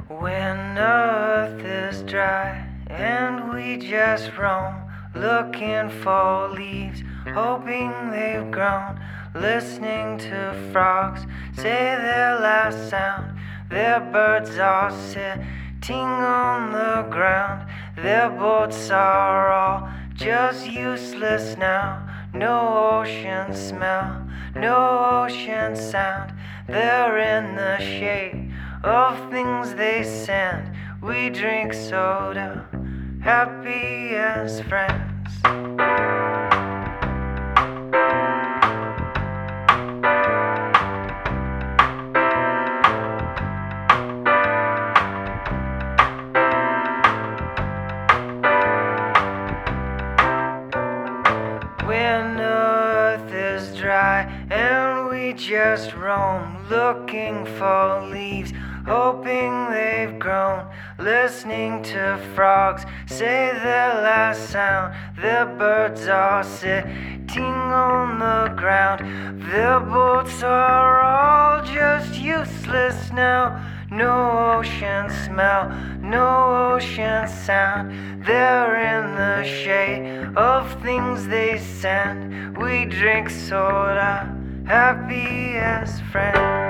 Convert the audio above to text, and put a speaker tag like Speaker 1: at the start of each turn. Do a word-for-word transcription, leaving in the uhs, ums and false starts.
Speaker 1: When earth is dry and we just roam, looking for leaves, hoping they've grown, listening to frogs say their last sound. Their birds are sitting on the ground. Their boats are all just useless now. No ocean smell, no ocean sound. They're in the shape of things they send. We drink soda, happy as friends. When earth is dry and we just roam, looking for leaves, hoping they've grown, listening to frogs say their last sound. Their birds are sitting on the ground. Their boats are all just useless now. No ocean smell, no ocean sound. They're in the shade of things they send. We drink soda, happy as friends.